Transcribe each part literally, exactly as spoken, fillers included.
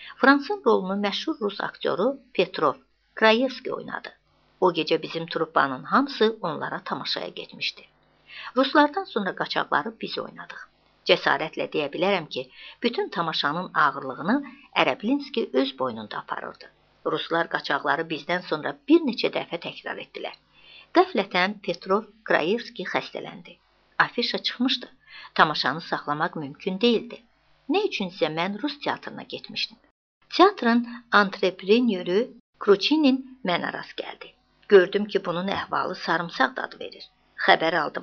Fransın rolunu məşhur Rus aktyoru Petrov Krayevski oynadı. O gecə bizim truppanın hamısı onlara tamaşaya getmişdi. Ruslardan sonra qaçaqları biz oynadıq. Cəsarətlə deyə bilərəm ki, bütün tamaşanın ağırlığını Ərəblinski öz boynunda aparırdı. Ruslar qaçaqları bizdən sonra bir neçə dəfə təkrar etdilər. Qəflətən Petrov Krayevski xəstələndi. Afişa çıxmışdı. Tamaşanı saxlamaq mümkün değildi. Nə üçünsə mən Rus teatrına getmişdim. Teatrın antreprenörü Kruchinin mənə rast gəldi. Gördüm ki, bunun əhvalı sarımsaq dadı verir. Xəbər aldım.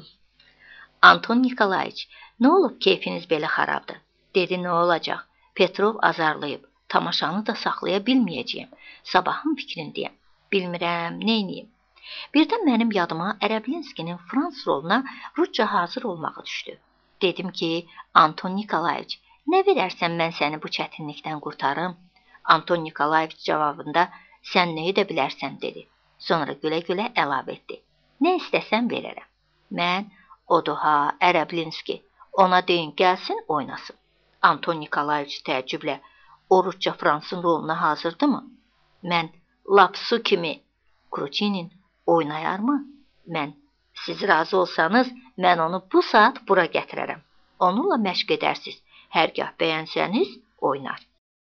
Anton Nikolayiç, nə olub keyfiniz belə xarabdır? Dedi, nə olacaq? Petrov azarlayıb. Tamaşanı da saxlaya bilməyəcəyim. Sabahın fikrindəyəm. Bilmirəm, neyniyim? Birdən mənim yadıma Ərəblinskinin Frans roluna Rusca hazır olmağı düşdü. Dedim ki, Anton Nikolayiç, nə verərsən mən səni bu çətinlikdən qurtarım? Anton Nikolayiç cavabında, sən nə edə bilərsən, dedi. Sonra gülə-gülə əlavə etdi. Nə istəsən verərəm. Mən, odur ha, Ərəblinski, ona deyin, gəlsin, oynasın. Anton Nikolayiç təəccüblə, o Rusca Fransın roluna hazırdı mı? Mən, lap su kimi. Kruchinin, oynayar mı? Mən, siz razı olsanız, mən onu bu saat bura gətirərəm. Onunla məşq edərsiz. Hərgah bəyənsəniz, oynar.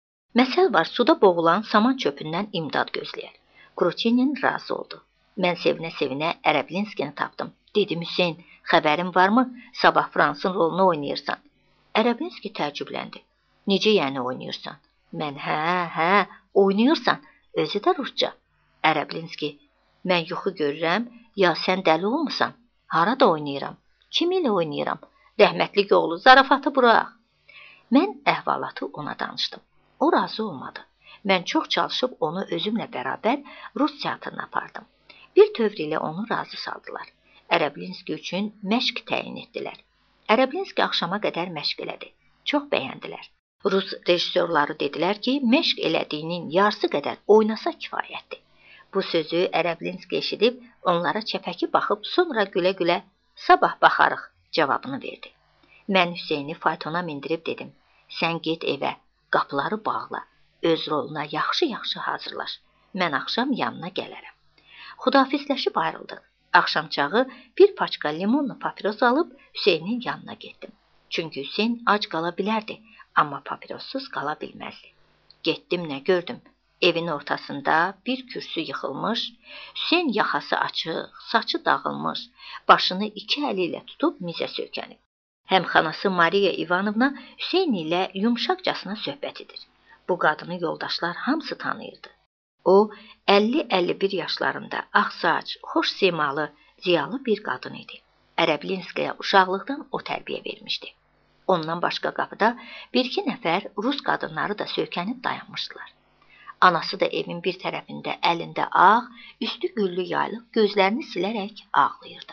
Məsəl var, suda boğulan saman çöpündən imdad gözləyər. Kruchinin razı oldu. Mən sevinə-sevinə Ərəblinskini tapdım. Dedim, Hüseyin, xəbərin varmı? Sabah Fransın rolunu oynayırsan. Ərəblinski təəccübləndi. Necə yəni oynayırsan? Mən, hə, hə, oynayırsan. Özü də Rusca. Ərəblinski, mən yuxu görürəm, ya sən dəli olmusan? Harada oynayıram? Kim ilə oynayıram? Rəhmətlik oğlu, zarafatı buraq. Mən əhvalatı ona danışdım. O razı olmadı. Mən çox çalışıb onu özümlə bərabər Rus teatrına apardım. Bir tövr ilə onu razı saldılar. Ərəblinski üçün məşq təyin etdilər. Ərəblinski axşama qədər məşq elədi. Çox bəyəndilər. Rus rejissorları dedilər ki, məşq elədiyinin yarısı qədər oynasa kifayətdir. Bu sözü Ərəblinski eşidib, onlara çəpəki baxıb, sonra gülə-gülə sabah baxarıq cavabını verdi. Mən Hüseyni faytona mindirib dedim, sən get evə, qapıları bağla, öz roluna yaxşı-yaxşı hazırlaş. Mən axşam yanına gələrəm. Xudafizləşib ayrıldıq. Axşamçağı bir paçka limonlu papiros alıb Hüseynin yanına getdim. Çünki Hüseyin ac qala bilərdi, amma papirossuz qala bilməzdi. Getdim, nə gördüm? Evin ortasında bir kürsü yıxılmış, Hüseyin yaxası açıq, saçı dağılmış, başını iki əli ilə tutub mizə söykənib. Həmxanası Mariya İvanovna Hüseyin ilə yumşaqcasına söhbət edir. Bu qadını yoldaşlar hamısı tanıyırdı. O, əlli əlli bir yaşlarında, ağ saç, xoş simalı, ziyalı bir qadın idi. Ərəblinskiyə uşaqlıqdan o tərbiyə vermişdi. Ondan başqa qapıda bir-iki nəfər Rus qadınları da söykənib dayanmışdılar. Anası da evin bir tərəfində əlində ağ, üstü güllü yaylıq gözlərini silərək ağlayırdı.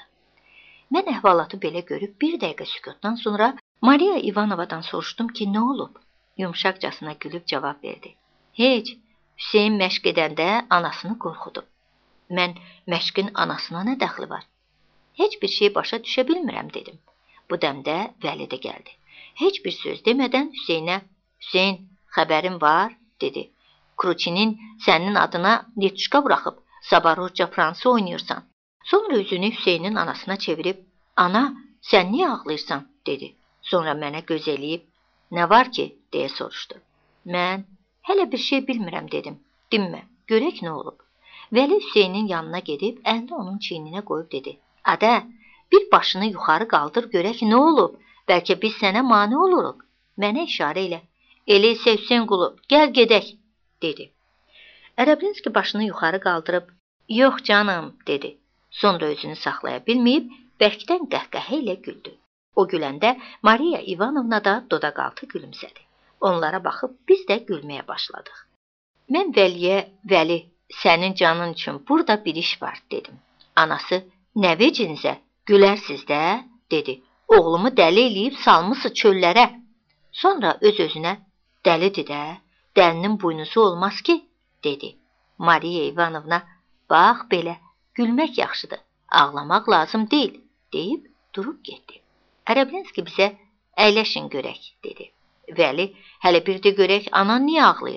Mən əhvalatı belə görüb bir dəqiqə sükutdan sonra Mariya İvanovadan soruşdum ki, nə olub? Yumşaqcasına gülüb cavab verdi. Heç, Hüseyin məşq edəndə anasını qorxudub. Mən, məşqin anasına nə dəxli var? Heç bir şey başa düşə bilmirəm, dedim. Bu dəmdə Vəli də gəldi. Heç bir söz demədən Hüseynə, Hüseyin, xəbərin var, dedi. Kruchinin sənin adına Netuşka buraxıb, sabah Rusca Fransı oynayırsan. Sonra üzünü Hüseynin anasına çevirib, ana, sən niyə ağlayırsan, dedi. Sonra mənə göz eləyib, nə var ki, deyə soruşdu. Mən, hələ bir şey bilmirəm, dedim. Dinmə, görək nə olub. Vəli Hüseynin yanına gedib, əlini onun çiyninə qoyub dedi. Adə, bir başını yuxarı qaldır, görək nə olub. Bəlkə biz sənə mane oluruq. Mənə işarə elə. Elə isə Hüseyin qulu, gəl gedək, dedi. Ərəblinski başını yuxarı qaldırıb, yox canım, dedi. Sonra özünü saxlaya bilməyib, bərkdən qəhqəhə ilə güldü. O güləndə Mariya İvanovna da dodaqaltı gülümsədi. Onlara baxıb biz də gülməyə başladıq. Mən Vəliyə, Vəli, sənin canın üçün burada bir iş var, dedim. Anası, nə vecinizə, gülərsiz də, dedi. Oğlumu dəli eləyib salmısı çöllərə. Sonra öz-özünə, dəlidir də, dəlinin buynuzu olmaz ki, dedi. Mariya İvanovna, bax belə, gülmək yaxşıdır, ağlamaq lazım deyil, deyib durub getdi. Ərəblinski bizə, əyləşin görək, dedi. Vəli, hələ bir də görək, anan niyə ağlayır?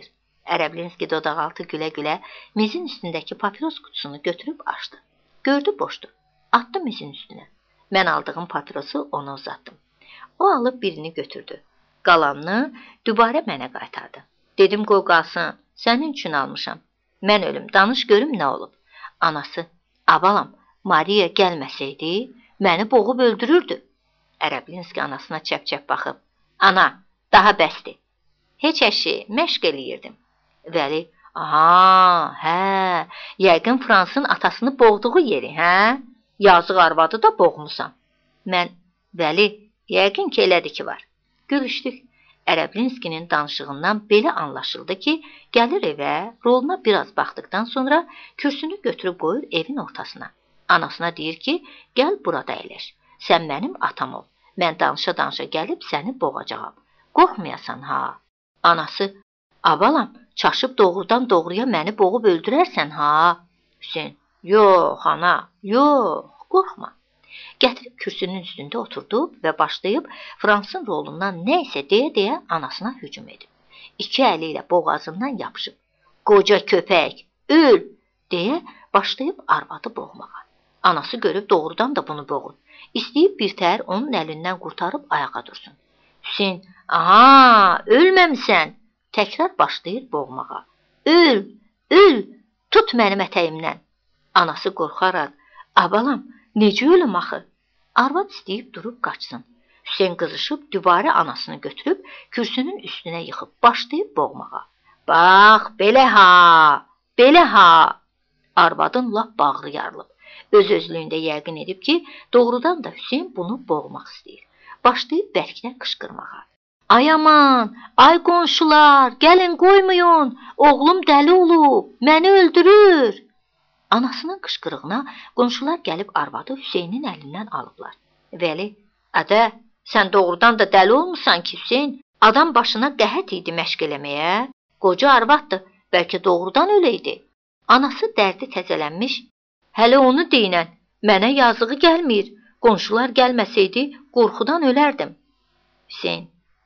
Ərəblinski dodaqaltı gülə-gülə mizin üstündəki papiros qutusunu götürüb açdı. Gördü boşdur. Atdı mizin üstünə. Mən aldığım papirosu ona uzatdım. O alıb birini götürdü. Qalanını dübarə mənə qaytardı. Dedim, qoy qalsın, sənin üçün almışam. Mən ölüm, danış görüm nə olub. Anası, abalam, Mariya gəlməsəydi, məni boğub öldürürdü. Ərəblinski anasına çəp-çəp baxıb, ana, daha bəsdir. Heç əşi, məşq eləyirdim. Vəli, aha, hə, yəqin Fransın atasını boğduğu yeri, hə? Yazıq arvadı da boğmusan. Mən, Vəli, yəqin ki, elədir ki var. Gülüşdük. Ərəblinskinin danışığından belə anlaşıldı ki, gəlir evə, roluna biraz baxdıqdan sonra kürsünü götürüb qoyur evin ortasına. Anasına deyir ki, gəl burada əyləş. Sən mənim atam ol. Mən danışa-danışa gəlib səni boğacağam. Qorxmayasan, ha. Anası, abalam, çaşıb doğrudan doğruya məni boğub öldürərsən, ha. Hüseyin, yox, ana, yox, qorxma. Gətirib kürsünün üstündə oturdu və başlayıb Fransın rolundan nə isə deyə-deyə anasına hücum edib. İki əli ilə boğazından yapışıb. Qoca köpək, öl, deyə başlayıb arvadı boğmağa. Anası görüb doğrudan da bunu boğur. İstəyib birtəhər onun əlindən qurtarıb ayağa dursun. Hüseyin, aha, ölməmsən, təkrar başlayır boğmağa. Öl, öl, tut mənim ətəyimdən. Anası qorxaraq, abalam, necə ölüm axı? Arvad istəyib durub qaçsın. Hüseyin qızışıb dübarə anasını götürüb kürsünün üstünə yıxıb başlayıb boğmağa. Bax, belə ha, belə ha. Arvadın lap bağrı yarılıb. Öz-özlüyündə yəqin edib ki, doğrudan da Hüseyin bunu boğmaq istəyir. Başlayıb bərkdən qışqırmağa. Ay aman, ay qonşular, gəlin qoymayın, oğlum dəli olub, məni öldürür. Anasının qışqırığına qonşular gəlib arvadı Hüseynin əlindən alıblar. Vəli, ədə, sən doğrudan da dəli olmuşsan ki, Hüseyin, adam başına qəhət idi məşq eləməyə. Qoca arvaddır, bəlkə doğrudan öləydi. Anası dərdi təzələnmiş, hələ onu deyinən, mənə yazığı gəlmir, qonşular gəlməsəydi, qorxudan ölərdim. Hüseyin,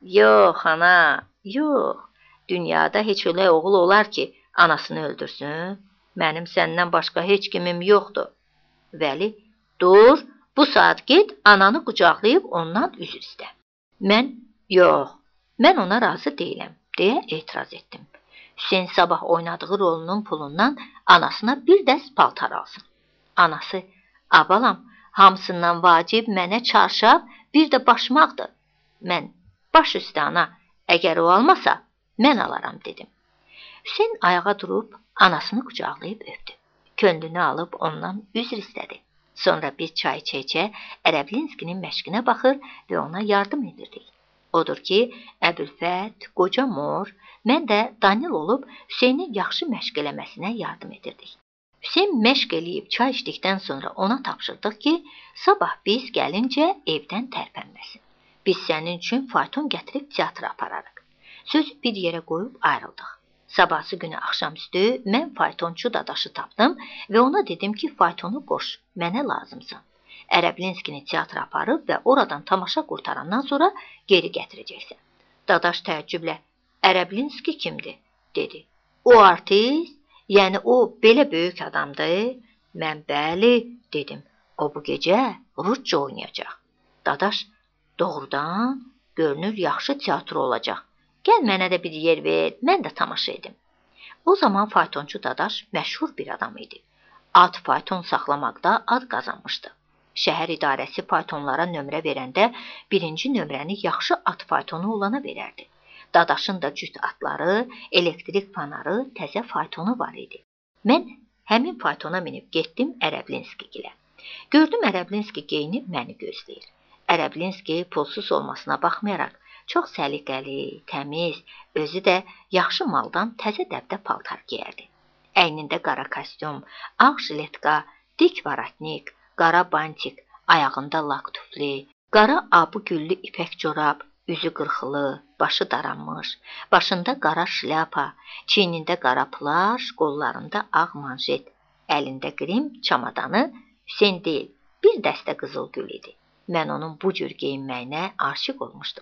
yox ana, yox, dünyada heç ölə oğul olar ki, anasını öldürsün. Mənim səndən başqa heç kimim yoxdur. Vəli, dur, bu saat get, ananı qucaqlayıb ondan üzr istə. Mən, yox, mən ona razı deyiləm, deyə etiraz etdim. Hüseyin sabah oynadığı rolunun pulundan anasına bir dəst paltar alsın. Anası, abalam, hamısından vacib mənə çarşaf, bir də başmaqdır. Mən, baş üstə ana, əgər o almasa, mən alaram, dedim. Hüseyin ayağa durub, anasını qucaqlayıb öpdü. Könlünü alıb ondan üzr istədi. Sonra bir çay içə-içə Ərəblinskinin məşqinə baxır və ona yardım edirdik. Odur ki, Əbülfət, qoca mor, mən də Danil olub Hüseynin yaxşı məşq eləməsinə yardım edirdik. Hüseyin məşq eləyib çay içdikdən sonra ona tapşırdıq ki, sabah biz gəlincə evdən tərpənməsin. Biz sənin üçün fayton gətirib teatra apararıq. Sözü bir yerə qoyub ayrıldıq. Sabahsı günü axşamüstü mən faytonçu dadaşı tapdım və ona dedim ki, faytonu qoş, mənə lazımsan. Ərəblinskini teatra aparıb və oradan tamaşa qurtarandan sonra geri gətirəcəksən. Dadaş təəccüblə, Ərəblinski kimdir, dedi. O artist, yəni o belə böyük adamdır. Mən bəli, dedim. O bu gecə Rusça oynayacaq. Dadaş, doğrudan görünür yaxşı teatr olacaq. Gəl mənə də bir yer ver, mən də tamaşa edim. O zaman faytonçu dadaş məşhur bir adam idi. At fayton saxlamaqda ad qazanmışdı. Şəhər idarəsi faytonlara nömrə verəndə birinci nömrəni yaxşı at faytonu olana verərdi. Dadaşın da cüt atları, elektrik fanarı, təzə faytonu var idi. Mən həmin faytona minib getdim Ərəblinski gilə. Gördüm Ərəblinski geyinib məni gözləyir. Ərəblinski pulsuz olmasına baxmayaraq, çox səliqəli, təmiz, özü də yaxşı maldan təzə dəbdə paltar geyərdi. Əynində qara kostyum, ağ jiletka, dik varatnik, qara bantik, ayağında lak tufli, qara abı güllü ipək corab, üzü qırxılı, başı daranmış, başında qara şlyapa, çiynində qara plaj, qollarında ağ manjet, əlində qrim çamadanı Hüseyin deyil, bir dəstə qızıl gül idi. Mən onun bu cür geyinməyinə aşiq olmuşdum.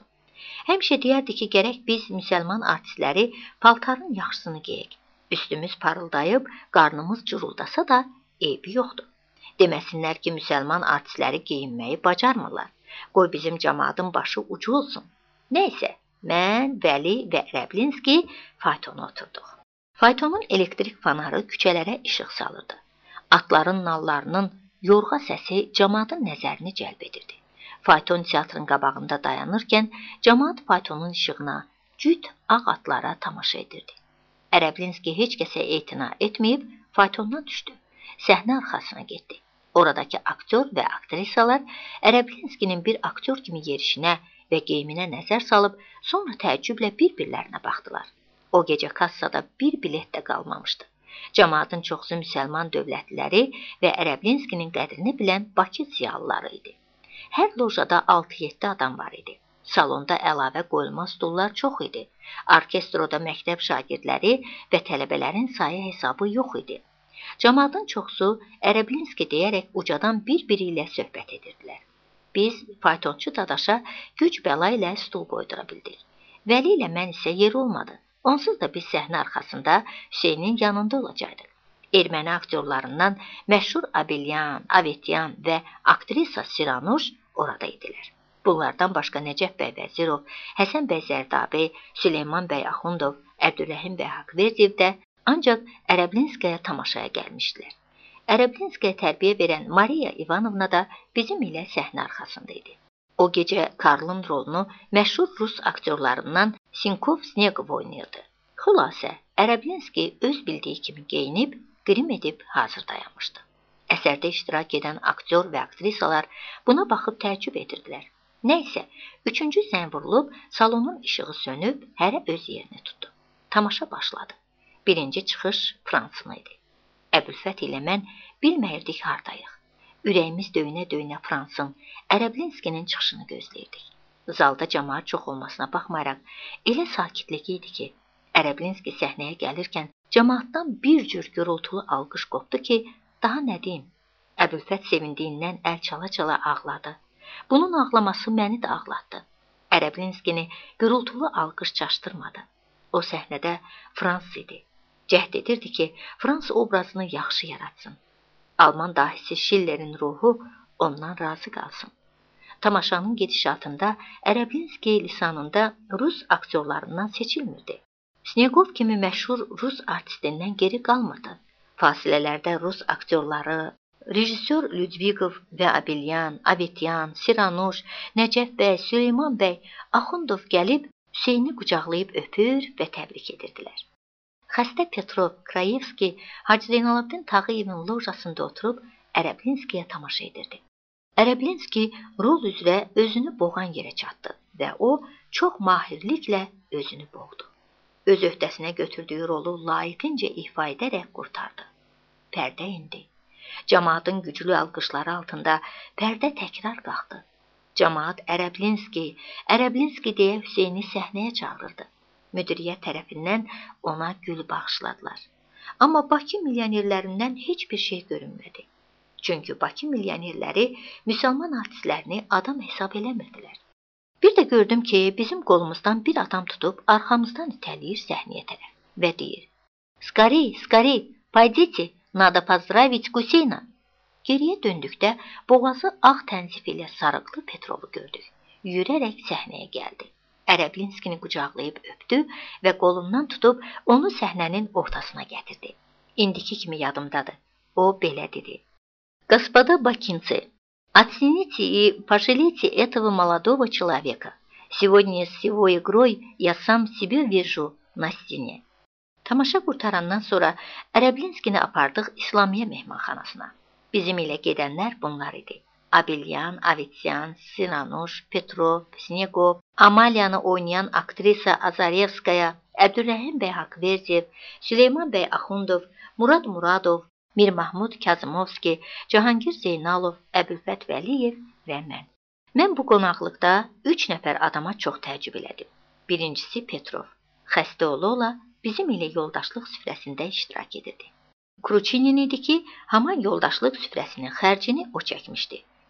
Həmişə deyərdi ki, gərək biz müsəlman artistləri paltarın yaxşısını geyək. Üstümüz parıldayıb, qarnımız curuldasa da eybi yoxdur. Deməsinlər ki, müsəlman artistləri geyinməyi bacarmırlar. Qoy bizim cəmaatın başı ucu olsun. Nəysə, mən, Vəli və Ərəblinski faytona oturduq. Faytonun elektrik fanarı küçələrə işıq salırdı. Atların nallarının yorğa səsi cəmaatın nəzərini cəlb edirdi. Fayton teatrın qabağında dayanırkən, cəmaat faytonun işığına, cüt ağ atlara tamaşa edirdi. Ərəblinski heç kəsə etina etməyib, faytondan düşdü. Səhnə arxasına getdi. Oradakı aktyor və aktrisalar Ərəblinskinin bir aktyor kimi yerişinə və geyiminə nəzər salıb, sonra təəccüblə bir-birlərinə baxdılar. O gecə kassada bir bilet də qalmamışdı. Cəmaatın çoxsu müsəlman dövlətliləri və Ərəblinskinin qədrini bilən Bakı ziyalıları idi. Hər lojada altı-yeddi adam var idi. Salonda əlavə qoyulmaz stullar çox idi. Orkestroda məktəb şagirdləri və tələbələrin sayı hesabı yox idi. Cəmaatın çoxsu Ərəblinski deyərək ucadan bir-biri ilə söhbət edirdilər. Biz faytonçu dadaşa güc bəla ilə stul qoydura bildik. Vəli ilə mən isə yer olmadı. Onsuz da biz səhnə arxasında Hüseynin yanında olacaqdıq. Erməni aktyorlarından məşhur Abelyan, Avetyan və aktrisa Siranuş orada idilər. Bunlardan başqa Nəcəf bəy Vəzirov, Həsən bəy Zərdabi, Süleyman bəy Axundov, Əbdürrəhim bəy Haqverdiyev də ancaq Ərəblinskaya tamaşaya gəlmişdilər. Ərəblinskaya tərbiyə verən Mariya İvanovna da bizim ilə səhnə arxasında idi. O gecə Karlın rolunu məşhur rus aktyorlarından Sinkov Snegov oynayırdı. Xülasə, Ərəblinski öz bildiyi kimi geyinib, qrim edib hazır dayanmışdı. Əsərdə iştirak edən aktyor və aktrisalar buna baxıb təəccüb edirdilər. Nəysə, üçüncü zəng vurulub, salonun işığı sönüb, hərə öz yerini tutdu. Tamaşa başladı. Birinci çıxış Fransın idi. Əbülfət ilə mən bilməyirdik hardayıq. Ürəyimiz döyünə-döyünə Fransın, Ərəblinskinin çıxışını gözləyirdik. Zalda cəmaat çox olmasına baxmayaraq, elə sakitlik idi ki, Ərəblinski səhnəyə gəlirkən cəmaatdan bir cür gürültülü alqış qopdu ki, daha nə deyim? Əbülfət sevindiyindən əl çala-çala ağladı. Bunun ağlaması məni də ağlatdı. Ərəblinskini gürültülü alqış çaşdırmadı. O səhnədə Frans idi. Cəhd edirdi ki, Frans obrazını yaxşı yaratsın. Alman dahisi Schillerin ruhu ondan razı qalsın. Tamaşanın gedişatında Ərəblinski lisanında Rus aktyorlarından seçilmirdi. Snegov kimi məşhur Rus artistindən geri qalmırdı. Fasilələrdə Rus aktyorları, rejissor Ludvikov və Abelyan, Avetyan, Siranuş, Nəcəf bəy, Süleyman bəy, Axundov gəlib Hüseyni qucaqlayıb öpür və təbrik edirdilər. Xəstə Petrov, Krayevski, Hacı Zeynalabdin Tağıyevin lojasında oturub Ərəblinskiyə tamaşa edirdi. Ərəblinski rol üzrə özünü boğan yerə çatdı və o çox mahirliklə özünü boğdu. Öz öhdəsinə götürdüyü rolu layiqincə ifa edərək qurtardı. Pərdə indi. Cəmaatın güclü alqışları altında pərdə təkrar qalxdı. Cəmaat Ərəblinski, Ərəblinski deyə Hüseyni səhnəyə çağırırdı. Müdiriyyət tərəfindən ona gül bağışladılar. Amma Bakı milyonerlərindən heç bir şey görünmədi. Çünki Bakı milyonerləri müsəlman artistlərini adam hesab eləmirdilər. Bir də gördüm ki, bizim qolumuzdan bir adam tutub arxamızdan itələyir səhnəyə tərəf və deyir: "Skari, skari, payditi, nada pozdravить Guseyna." Geriyə döndükdə boğazı ağ tənzif ilə sarıqlı Petrovu gördük. Yürərək səhnəyə gəldi. Ərəblinskini qucaqlayıb öpdü və qolundan tutub onu səhnənin ortasına gətirdi. İndiki kimi yadımdadır. O belə dedi: "Господа бакинцы, оцените и пожалейте этого молодого человека. Сегодня с его игрой я сам себя вижу на стене." Tamaşa qurtarandan sonra Ərəblinskini apardıq İslamiyyə mehmanxanasına. Bizim ilə gedənlər bunlar idi: Abelyan, Avetyan, Siranuş, Petrov, Snegov, Amaliyanı oynayan aktrisa Azarevskaya, Əbdürrəhim bəy Haqverdiyev, Süleyman bəy Axundov, Murad Muradov, Mir Mahmud Kazımovski, Cahangir Zeynalov, Əbülfət Vəliyev və mən. Mən bu qonaqlıqda üç nəfər adama çox təəccüb elədim. Birincisi Petrov. Xəstə ola-ola bizim ilə yoldaşlıq süfrəsində iştirak edirdi. Kruçinin idi ki, haman yoldaşlıq süfrəsinin xərcini o çəkmişdi.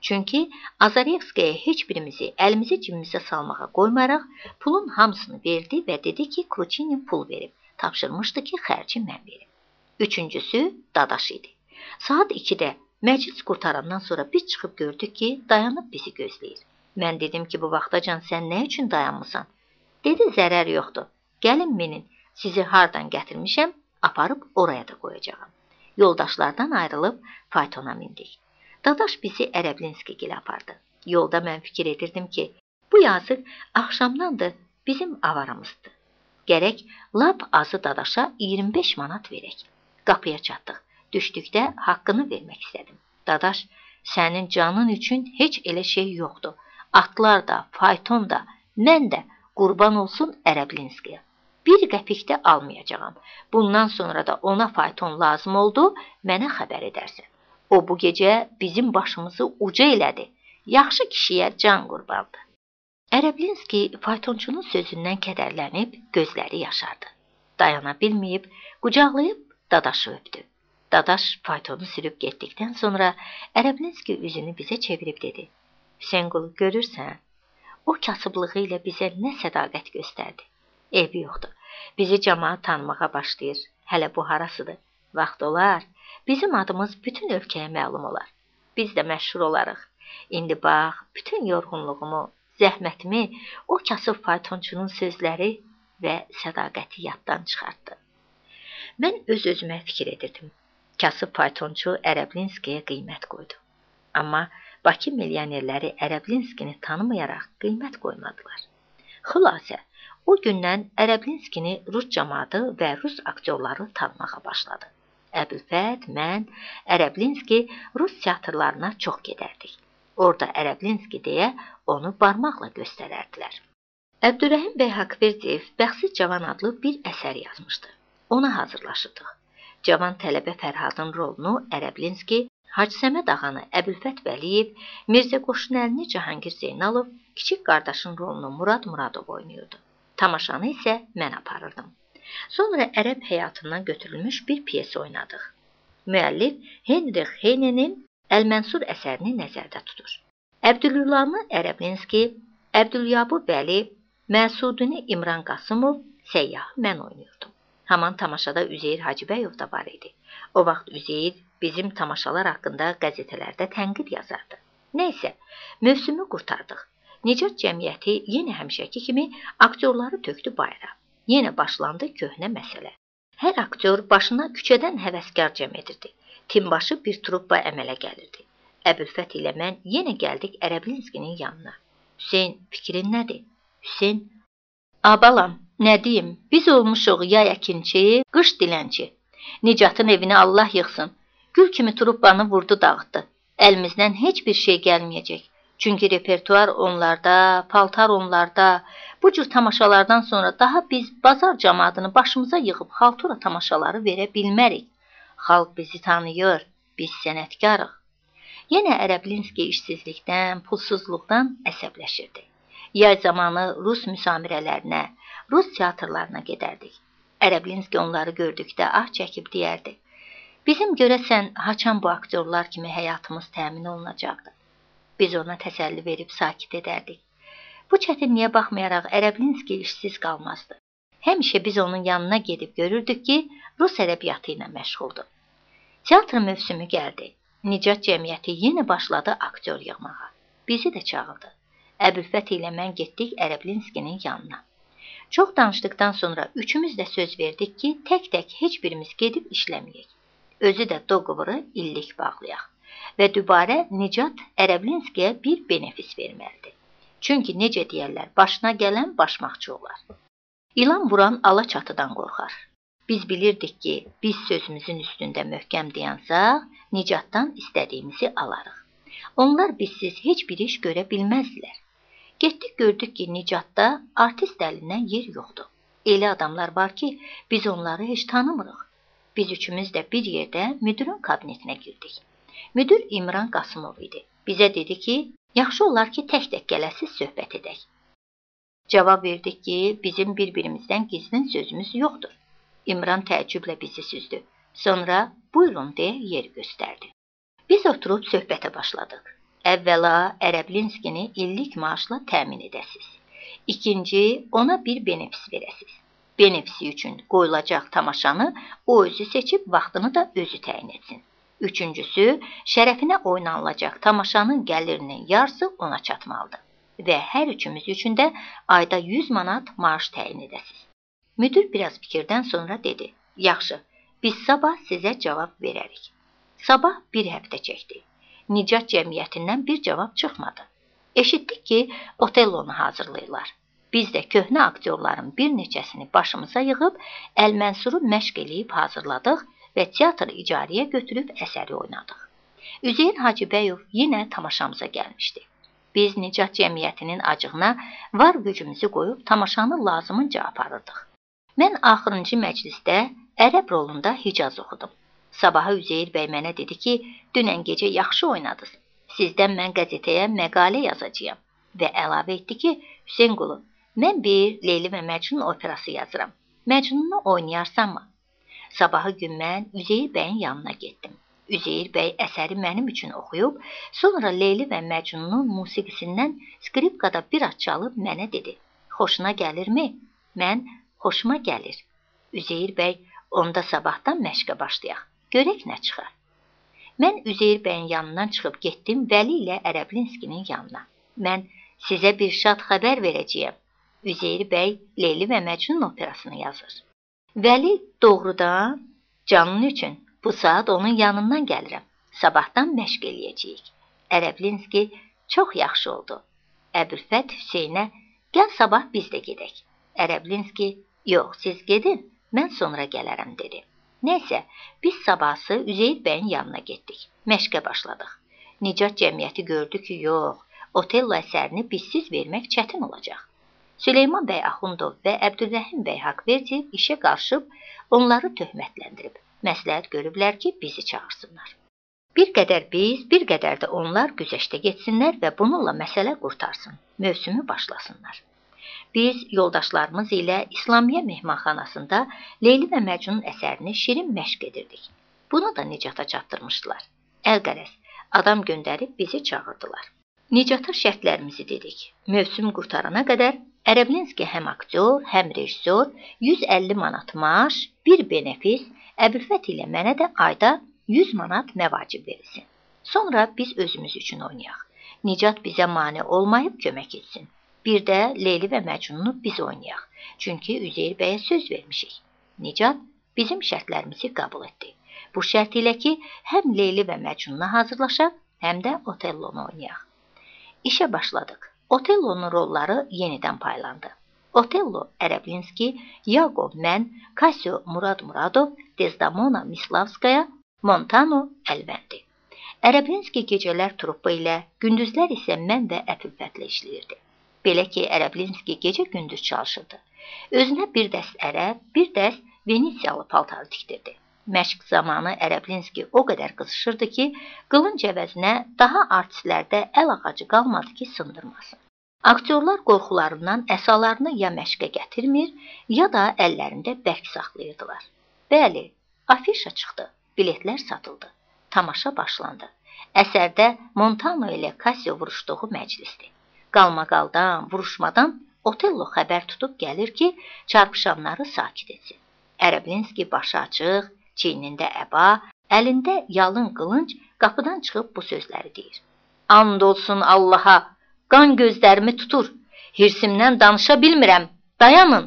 Çünki Azarevskaya heç birimizi əlimizi cibimizə salmağa qoymayaraq pulun hamısını verdi və dedi ki, Kruçinin pul verib. Tapşırmışdı ki, xərci mən verim. Üçüncüsü Dadaş idi. Saat ikidə məclis qurtarandan sonra biz çıxıb gördük ki, dayanıb bizi gözləyir. Mən dedim ki, bu vaxtacan sən nə üçün dayanmısan? Dedi, zərər yoxdur. Gəlin minin, sizi hardan gətirmişəm, aparıb oraya da qoyacağam. Yoldaşlardan ayrılıb faytona mindik. Dadaş bizi Ərəblinski gilə apardı. Yolda mən fikir edirdim ki, bu yazıq axşamdandır bizim avaramızdır. Gərək lap azı Dadaşa iyirmi beş manat verək. Qapıya çatdıq. Düşdükdə haqqını vermək istədim. Dadaş, sənin canın üçün heç elə şey yoxdur. Atlar da, fayton da, mən də qurban olsun Ərəblinskiyə. Bir qəpik də almayacağam. Bundan sonra da ona fayton lazım oldu, mənə xəbər edərsən. O bu gecə bizim başımızı uca elədi. Yaxşı kişiyə can qurbandı. Ərəblinski faytonçunun sözündən kədərlənib, gözləri yaşardı. Dayana bilməyib, qucaqlayıb Dadaşı öpdü. Dadaş faytonu sürüb getdikdən sonra Ərəblinski üzünü bizə çevirib dedi. Hüseynqulu, görürsən, o kasıblığı ilə bizə nə sədaqət göstərdi. Evi yoxdur. Bizi cəmaat tanımağa başlayır. Hələ bu harasıdır? Vaxt olar. Bizim adımız bütün ölkəyə məlum olar. Biz də məşhur olarıq. İndi bax, bütün yorğunluğumu, zəhmətimi o kasıb faytonçunun sözləri və sədaqəti yaddan çıxartdı. Mən öz-özümə fikir edirdim. Kasıb faytonçu Ərəblinskiyə qiymət qoydu. Amma Bakı milyonerləri Ərəblinskini tanımayaraq qiymət qoymadılar. Xülasə, o gündən Ərəblinskini rus cəmaatı və rus aktyorları tanımağa başladı. Əbülfət, mən, Ərəblinski rus teatrlarına çox gedərdik. Orada Ərəblinski deyə onu barmaqla göstərərdilər. Əbdürrəhim bəy Haqverdiyev Bəxtsiz Cavan adlı bir əsər yazmışdı. Ona hazırlaşırdıq. Cavan tələbə Fərhadın rolunu Ərəblinski, Hacı Səməd ağanı Əbülfət Vəliyev, Mirzə Qoşunəlini Cahangir Zeynalov, kiçik qardaşın rolunu Murad Muradov oynayırdı. Tamaşanı isə mən aparırdım. Sonra ərəb həyatından götürülmüş bir piyes oynadıq. Müəllif Henrich Heine'nin Əl-Mənsur əsərini nəzərdə tutur. Əbdülülanı Ərəblinski, Əbdülyabu Vəli, Məsudini İmran Qasımov, Səyyahı mən oynuyordum. Haman tamaşada Üzeyir Hacıbəyov da var idi. O vaxt Üzeyir bizim tamaşalar haqqında qəzetələrdə tənqid yazardı. Nəysə, mövsümü qurtardıq. Nicat cəmiyyəti yenə həmişəki kimi aktyorları tökdü bayra. Yenə başlandı köhnə məsələ. Hər aktyor başına küçədən həvəskar cəm edirdi. Timbaşı bir truppa əmələ gəlirdi. Əbülfət ilə mən yenə gəldik Ərəblinskinin yanına. Hüseyn, fikrin nədir? Hüseyn, abalam, nə deyim, biz olmuşuq yay əkinçi, qış dilənçi. Nicatın evini Allah yıxsın. Gül kimi truppanı vurdu dağıtdı. Əlimizdən heç bir şey gəlməyəcək. Çünki repertuar onlarda, paltar onlarda. Bu cür tamaşalardan sonra daha biz bazar cəmaatını başımıza yığıb xaltura tamaşaları verə bilmərik. Xalq bizi tanıyır, biz sənətkarıq. Yenə Ərəblinski işsizlikdən, pulsuzluqdan əsəbləşirdi. Yay zamanı rus müsamirələrinə, rus teatrlarına gedərdik. Ərəblinski onları gördükdə ah çəkib deyərdi. Bizim görəsən haçan bu aktyorlar kimi həyatımız təmin olunacaqdı. Biz ona təsəlli verib sakit edərdik. Bu çətinliyə baxmayaraq Ərəblinski işsiz qalmazdı. Həmişə biz onun yanına gedib görürdük ki, rus ədəbiyyatı ilə məşğuldur. Teatr mövsümü gəldi. Nicat cəmiyyəti yenə başladı aktyor yığmağa. Bizi də çağırdı. Əbülfət ilə mən getdik Ərəblinskinin yanına. Çox danışdıqdan sonra üçümüz də söz verdik ki, tək-tək heç birimiz gedib işləməyək. Özü də Doqovuru illik bağlayaq. Və dübarə Nicat Ərəblinskiyə bir benefis verməlidir. Çünki necə deyərlər, başına gələn başmaqçı olar. İlan vuran ala çatıdan qorxar. Biz bilirdik ki, biz sözümüzün üstündə möhkəm dayansaq, Nicatdan istədiyimizi alarıq. Onlar bizsiz heç bir iş görə bilməzdilər. Getdik gördük ki, Nicatda artist əlindən yer yoxdur. Elə adamlar var ki, biz onları heç tanımırıq. Biz üçümüz də bir yerdə müdürün kabinetinə girdik. Müdür İmran Qasımov idi. Bizə dedi ki, yaxşı olar ki, tək-tək gələsiz söhbət edək. Cavab verdik ki, bizim bir-birimizdən gizlin sözümüz yoxdur. İmran təəccüblə bizi süzdü. Sonra buyurun deyə yer göstərdi. Biz oturub söhbətə başladıq. Əvvəla Ərəblinskini illik maaşla təmin edəsiz. İkinci, ona bir benefis verəsiz. Benefisi üçün qoyulacaq tamaşanı o özü seçib vaxtını da özü təyin etsin. Üçüncüsü, şərəfinə oynanılacaq tamaşanın gəlirinin yarısı ona çatmalıdır və hər üçümüz üçün də ayda yüz manat maaş təyin edəsiz. Müdür biraz fikirdən sonra dedi, yaxşı, biz sabah sizə cavab verərik. Sabah bir həftə çəkdi. Nicat cəmiyyətindən bir cavab çıxmadı. Eşitdik ki, Otellonu hazırlayırlar. Biz də köhnə aktyorların bir neçəsini başımıza yığıb, Əl-Mənsuru məşq eləyib hazırladıq və teatrı icarəyə götürüb əsəri oynadıq. Üzeyir Hacıbəyov yenə tamaşamıza gəlmişdi. Biz Nicat cəmiyyətinin acığına var gücümüzü qoyub tamaşanı lazımınca aparırdıq. Mən axırıncı məclisdə ərəb rolunda Hicaz oxudum. Sabaha Üzeyir bəy mənə dedi ki, dünən gecə yaxşı oynadınız. Sizdən mən qəzetəyə məqalə yazacağam və əlavə etdi ki, Hüseynqulu, mən bir Leyli və Məcnun operası yazıram. Məcnunu oynayarsanmı? Sabahı gün mən Üzeyir bəyin yanına getdim. Üzeyir bəy əsəri mənim üçün oxuyub, sonra Leyli və Məcnunun musiqisindən skripkada bir az çalıb mənə dedi. Xoşuna gəlirmi? Mən, xoşuma gəlir. Üzeyir bəy, onda sabahdan məşqə başlayaq. Görək nə çıxar. Mən Üzeyir bəyin yanından çıxıb getdim Vəli ilə Ərəblinskinin yanına. Mən sizə bir şad xəbər verəcəyəm. Üzeyir bəy Leyli və Məcnun operasını yazır. Vəli doğrudan canın üçün bu saat onun yanından gəlirəm. Sabahdan məşq eləyəcəyik. Ərəblinski çox yaxşı oldu. Əbülfət Hüseynə gəl sabah biz də gedək. Ərəblinski yox siz gedin mən sonra gələrəm dedi. Nəysə, biz sabahsı Üzeyir bəyin yanına getdik. Məşqə başladıq. Nicat cəmiyyəti gördü ki, yox, Otello əsərini bizsiz vermək çətin olacaq. Süleyman bəy Axundov və Əbdülrəhim bəy Haqverdiyev işə qarışıb, onları töhmətləndirib. Məsləhət görüblər ki, bizi çağırsınlar. Bir qədər biz, bir qədər də onlar güzəştə getsinlər və bununla məsələ qurtarsın, mövsümü başlasınlar. Biz yoldaşlarımız ilə İslamiyyə mehmanxanasında Leyli və Məcnun əsərini şirin məşq edirdik. Bunu da Nicata çatdırmışdılar. Əlqərəz, adam göndərib bizi çağırdılar. Nicata şərtlərimizi dedik. Mövsüm qurtarana qədər Ərəblinski həm aktyor, həm rejissor, yüz əlli manat maaş, bir benefis, Əbülfət ilə mənə də ayda yüz manat məvacib verilsin. Sonra biz özümüz üçün oynayaq. Nicat bizə mane olmayıb kömək etsin. Bir də Leyli və Məcnunu biz oynayaq. Çünki Üzeyir bəyə söz vermişik. Nicat bizim şərtlərimizi qəbul etdi. Bu şərt ilə ki, həm Leyli və Məcnuna hazırlaşaq, həm də Otellonu oynayaq. İşə başladıq. Otellonun rolları yenidən paylandı. Otello Ərəblinski, Yago mən, Kasio Murad Muradov, Dezdamona Mislavskaya, Montano Əlvəndi. Ərəblinski gecələr truppa ilə, gündüzlər isə mən və Əbülfətlə işləyirdi. Belə ki, Ərəblinski gecə-gündüz çalışırdı. Özünə bir dəst ərəb, bir dəst Venesiyalı paltarı tikdirdi. Məşq zamanı Ərəblinski o qədər qızışırdı ki, qılınc əvəzinə daha artistlərdə əl ağacı qalmadı ki, sındırmasın. Aktyorlar qorxularından əsalarını ya məşqə gətirmir, ya da əllərində bərk saxlayırdılar. Bəli, afişa çıxdı, biletlər satıldı, tamaşa başlandı. Əsərdə Montano ilə Kasio vuruşduğu məclisdir. Qalmaqaldan, vuruşmadan Otello xəbər tutub gəlir ki, çarpışanları sakit etsin. Ərəblinski başı açıq, çiynində əba, əlində yalın qılınc qapıdan çıxıb bu sözləri deyir. And olsun Allaha, qan gözlərimi tutur, hirsimdən danışa bilmirəm, dayanın.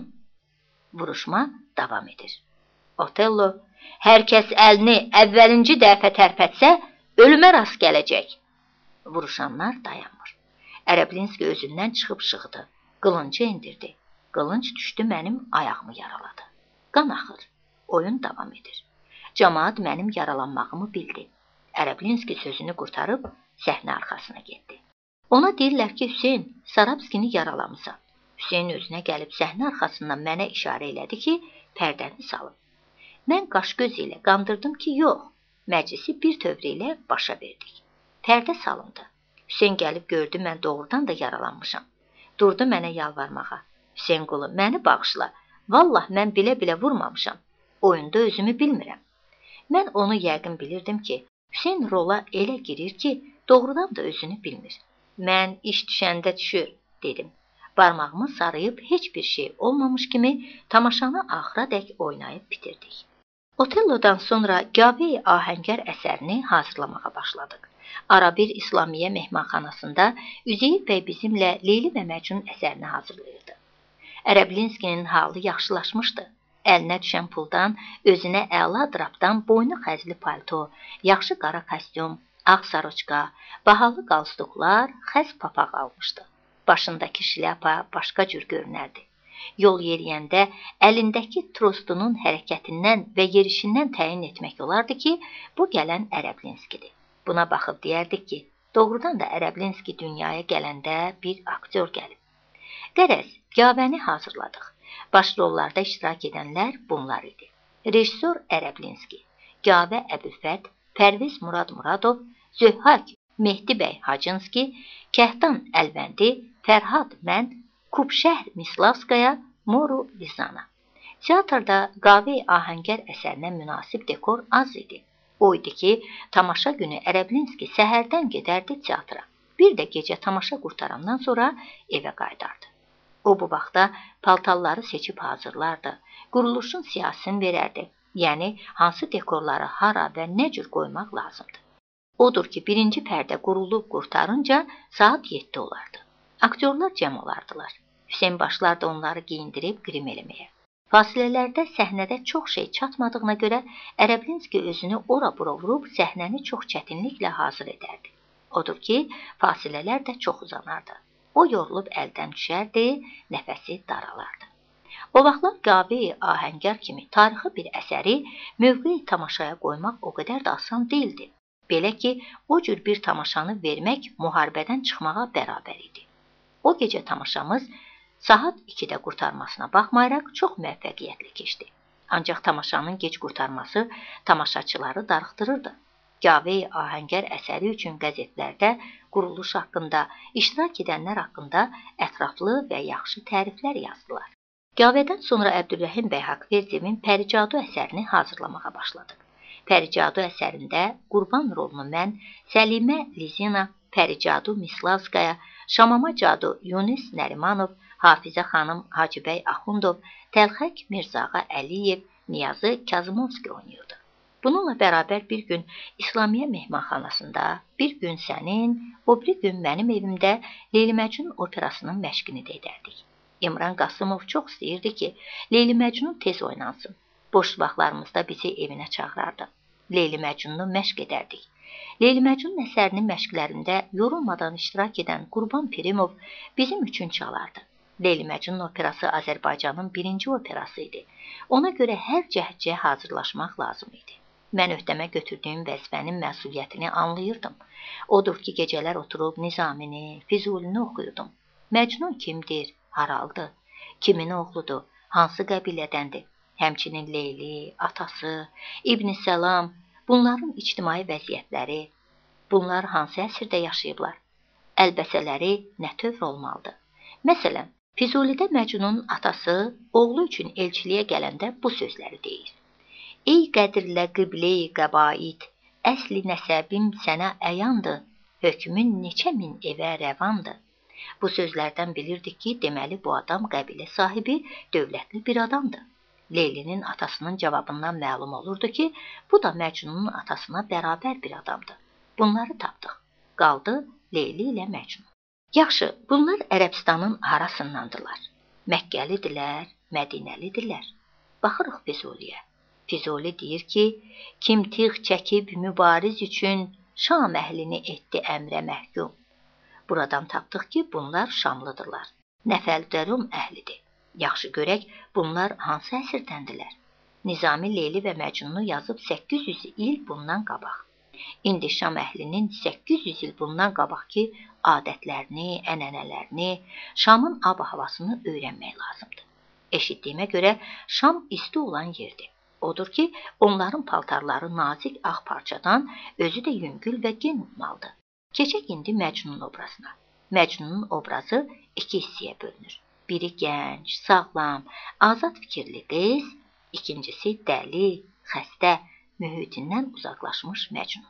Vuruşma davam edir. Otello, hər kəs əlini əvvəlinci dəfə tərpətsə, ölümə rast gələcək. Vuruşanlar dayanmır. Ərəblinski özündən çıxıb şığıdı. Qılıncı endirdi. Qılınc düşdü mənim ayağımı yaraladı. Qan axır. Oyun davam edir. Camaat mənim yaralanmağımı bildi. Ərəblinski sözünü qurtarıb səhnə arxasına getdi. Ona deyirlər ki, Hüseyin, Sarabskini yaralamısan. Hüseyin özünə gəlib səhnə arxasından mənə işarə elədi ki, pərdəni salın. Mən qaş-göz ilə qandırdım ki, yox, məclisi bir tövri ilə başa verdik. Pərdə salındı. Hüseyin gəlib gördü, mən doğrudan da yaralanmışam. Durdu mənə yalvarmağa. Hüseynqulu, məni bağışla. Vallah, mən bilə-bilə vurmamışam. Oyunda özümü bilmirəm. Mən onu yəqin bilirdim ki, Hüseyn rola elə girir ki, doğrudan da özünü bilmir. Mən iş düşəndə düşür, dedim. Barmağımı sarıyıb heç bir şey olmamış kimi tamaşanı axıradək oynayıb bitirdik. Otellodan sonra Gavey Ahəngər əsərini hazırlamağa başladıq. Arabir İslamiyyə mehmanxanasında Üzeyir bəy bizimlə Leyli və Məcnun əsərini hazırlayırdı. Ərəblinskinin halı yaxşılaşmışdı. Əlinə düşən puldan özünə əla drapdan boynu xəzli palto, yaxşı qara kostyum, ağ saroçka, bahalı qalstuklar, xəz papaq almışdı. Başındakı şlyapa başqa cür görünərdi. Yol yeriyəndə əlindəki trostunun hərəkətindən və yerişindən təyin etmək olardı ki, bu gələn Ərəblinskidir. Buna baxıb deyərdik ki, doğrudan da Ərəblinski dünyaya gələndə bir aktyor gəlib. Qərəz, Gavəni hazırladıq. Baş rollarda iştirak edənlər bunlar idi. Rejissor Ərəblinski, Gavə Əbülfət, Pərviz Murad Muradov, Zöhhak Mehdi bəy Hacınski, Kəhtan Əlvəndi, Fərhad mən, Kubşəhr Mislavskaya, Moru Lizana. Teatrda Gavey Ahəngər əsərinə münasib dekor az idi. O idi ki, tamaşa günü Ərəblinski səhərdən gedərdi teatra. Bir də gecə tamaşa qurtarandan sonra evə qayıdardı. O bu vaxtda paltalları seçib hazırlardı, quruluşun siyasını verərdi, yəni hansı dekorları hara və nə cür qoymaq lazımdır. Odur ki, birinci pərdə qurulub qurtarınca saat yeddi olardı. Aktyorlar cəm olardılar. Hüseyn başlardı onları giyindirib qrim eləməyə. Fasilələrdə səhnədə çox şey çatmadığına görə Ərəblinski özünü ora-bura vurub səhnəni çox çətinliklə hazır edərdi. Odur ki, fasilələr də çox uzanardı. O yorulub əldən düşərdi, nəfəsi daralardı. O vaxtlar Gavey Ahəngər kimi tarixi bir əsəri mövqeyi tamaşaya qoymaq o qədər də asan deyildi. Belə ki, o cür bir tamaşanı vermək müharibədən çıxmağa bərabər idi. O gecə tamaşamız saat ikidə qurtarmasına baxmayaraq çox müvəffəqiyyətli keçdi. Ancaq tamaşanın gec qurtarması tamaşaçıları darıxdırırdı. Gavey Ahəngər əsəri üçün qəzetlərdə quruluş haqqında, iştirak edənlər haqqında ətraflı və yaxşı təriflər yazdılar. Gavədən sonra Əbdülrəhim bəy Haqverdiyevin Pəricadu əsərini hazırlamağa başladıq. Pəricadu əsərində Qurban rolunu mən, Səlimə Lizina, Pəricadu Mislavskaya, Şamama Cadu Yunis Nərimanov, Hafizə xanım Hacıbəy Axundov, Təlxək Mirzağa Əliyev, Niyazı Kazımovski oynayırdı. Bununla bərabər bir gün İslamiyyə mehmanxanasında, bir gün sənin, o bir gün mənim evimdə Leyli Məcnun operasının məşqini də edərdik. İmran Qasımov çox istəyirdi ki, Leyli Məcnun tez oynansın. Boş vaxtlarımızda bizi evinə çağırardı. Leyli Məcnunu məşq edərdik. Leyli Məcnun əsərinin məşqlərində yorulmadan iştirak edən Qurban Pirimov bizim üçün çalardı. Leyli Məcnun operası Azərbaycanın birinci operası idi. Ona görə hər cəhətcə hazırlaşmaq lazım idi. Mən öhdəmə götürdüyüm vəzifənin məsuliyyətini anlayırdım. Odur ki, gecələr oturub Nizamini, Füzulini oxuyurdum. Məcnun kimdir, haraldır, kimin oğludur, hansı qəbilədəndir? Həmçinin Leyli, atası, İbn-i Səlam, bunların ictimai vəziyyətləri, bunlar hansı əsrdə yaşayıblar? Əlbəsələri nə tövr olmalıdır? Məsələn, Füzulidə Məcnunun atası oğlu üçün elçiliyə gələndə bu sözləri deyir. Ey qədirlə qiblə-i qəbaid, əsli nəsəbim sənə əyandır, hökmün neçə min evə rəvandır. Bu sözlərdən bilirdik ki, deməli bu adam qəbilə sahibi, dövlətli bir adamdır. Leylinin atasının cavabından məlum olurdu ki, bu da Məcnunun atasına bərabər bir adamdır. Bunları tapdıq. Qaldı Leyli ilə Məcnun. Yaxşı, bunlar Ərəbistanın harasındandırlar. Məkkəlidirlər, Mədinəlidirlər. Baxırıq Füzuliyə. Füzuli deyir ki, kim tığ çəkib mübariz üçün Şam əhlini etdi əmrə məhkum. Buradan tapdıq ki, bunlar Şamlıdırlar. Nəfəldərum əhlidir. Yaxşı görək, bunlar hansı əsrdəndirlər? Nizami Leyli və Məcnunu yazıb səkkiz yüz il bundan qabaq. İndi Şam əhlinin səkkiz yüz il bundan qabaq ki, adətlərini, ənənələrini, Şamın ab-havasını öyrənmək lazımdır. Eşitdiyimə görə Şam isti olan yerdir. Odur ki, onların paltarları nazik ağ parçadan, özü də yüngül və gen olmalıdır. Keçək indi Məcnun obrazına. Məcnunun obrazı iki hissəyə bölünür. Biri gənc, sağlam, azad fikirli qız, ikincisi dəli, xəstə, mühitindən uzaqlaşmış Məcnun.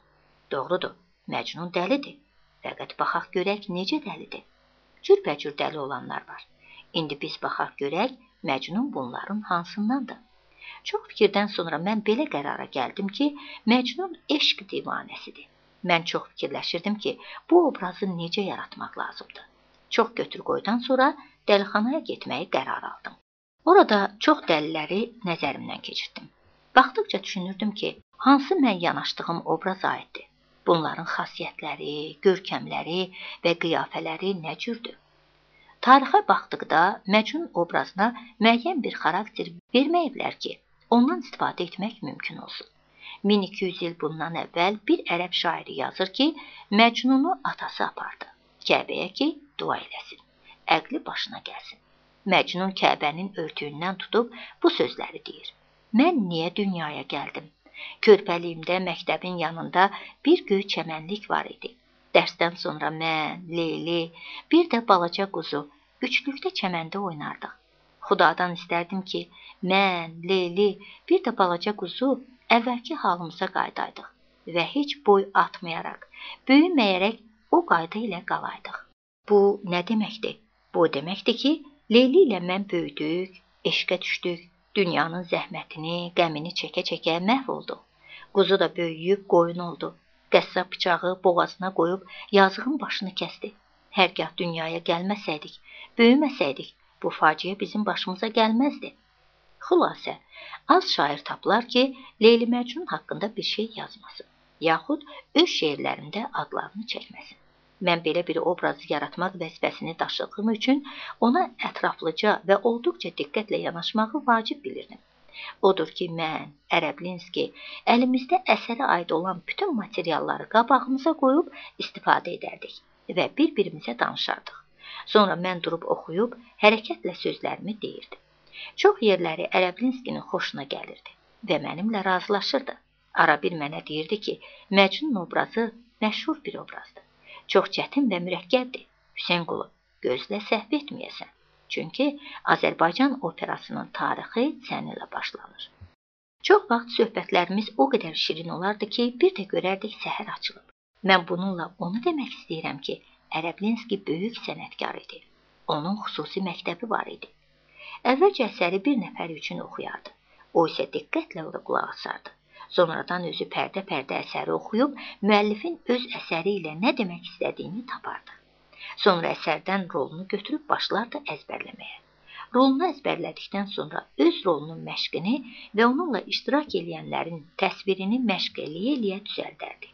Doğrudur, Məcnun dəlidir. Fəqət baxaq görək necə dəlidir. Cürbəcür dəli olanlar var. İndi biz baxaq görək Məcnun bunların hansındandır. Çox fikirdən sonra mən belə qərara gəldim ki, Məcnun eşq divanəsidir. Mən çox fikirləşirdim ki, bu obrazı necə yaratmaq lazımdır. Çox götür-qoydan sonra dəlixanaya getməyi qərar aldım. Orada çox dəliləri nəzərimdən keçirdim. Baxdıqca düşünürdüm ki, hansı mən yanaşdığım obraz aiddir. Bunların xasiyyətləri, görkəmləri və qiyafələri nə cürdür? Tarixə baxdıqda Məcnun obrazına müəyyən bir xarakter verməyiblər ki, ondan istifadə etmək mümkün olsun. min iki yüz il bundan əvvəl bir ərəb şairi yazır ki, Məcnunu atası apardı Kəbəyə ki, dua eləsin, əqli başına gəlsin. Məcnun Kəbənin örtüyündən tutub bu sözləri deyir. Mən niyə dünyaya gəldim? Körpəliyimdə məktəbin yanında bir göy çəmənlik var idi. Dərsdən sonra mən, Leyli, bir də balaca quzu üçlükdə çəməndə oynardıq. Xudadan istərdim ki, mən, Leyli, bir də balaca quzu əvvəlki halımıza qayıdaydıq və heç boy atmayaraq, böyüməyərək o qayda ilə qalaydıq. Bu nə deməkdir? Bu deməkdir ki, Leyli ilə mən böyüdük, eşqə düşdük, dünyanın zəhmətini, qəmini çəkə-çəkə məhv olduq. Quzu da böyüyüb qoyun oldu. Qəssab bıçağı boğazına qoyub yazığın başını kəsdi. Hərgah dünyaya gəlməsəydik, böyüməsəydik, bu faciə bizim başımıza gəlməzdi. Xülasə, az şair tapılar ki, Leyli Məcnun haqqında bir şey yazmasın, yaxud öz şeirlərində adlarını çəkməsin. Mən belə bir obrazı yaratmaq vəzifəsini daşıdığım üçün ona ətraflıca və olduqca diqqətlə yanaşmağı vacib bilirdim. Odur ki, mən, Ərəblinski, əlimizdə əsərə aid olan bütün materialları qabağımıza qoyub istifadə edərdik və bir-birimizə danışardıq. Sonra mən durub oxuyub, hərəkətlə sözlərimi deyirdim. Çox yerləri Ərəblinskinin xoşuna gəlirdi və mənimlə razılaşırdı. Ara bir mənə deyirdi ki, Məcnun obrazı məşhur bir obrazdır. Çox çətin və mürəkkəbdir. Hüseynqulu, gözlə səhv etməyəsən. Çünki Azərbaycan operasının tarixi səninlə başlanır. Çox vaxt söhbətlərimiz o qədər şirin olardı ki, bir də görərdik səhər açılıb. Mən bununla onu demək istəyirəm ki, Ərəblinski böyük sənətkar idi. Onun xüsusi məktəbi var idi. Əvvəlcə əsəri bir nəfər üçün oxuyardı. O isə diqqətlə ona qulaq asardı. Sonradan özü pərdə-pərdə əsəri oxuyub, müəllifin öz əsəri ilə nə demək istədiyini tapardı. Sonra əsərdən rolunu götürüb başlardı əzbərləməyə. Rolunu əzbərlədikdən sonra öz rolunun məşqini və onunla iştirak eləyənlərin təsvirini məşq eləyə-eləyə düzəldərdi.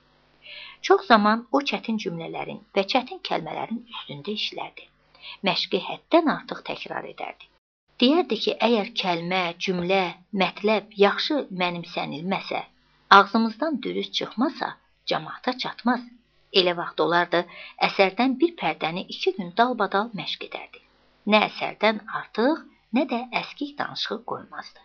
Çox zaman o çətin cümlələrin və çətin kəlmələrin üstündə işlərdi. Məşqi həddən artıq təkrar edərdi. Deyərdi ki, əgər kəlmə, cümlə, mətləb yaxşı mənimsənilməsə, ağzımızdan dürüst çıxmasa, cəmaata çatmaz. Elə vaxt olardı, əsərdən bir pərdəni iki gün dalbadal məşq edərdi. Nə əsərdən artıq, nə də əskik danışığı qoymazdı.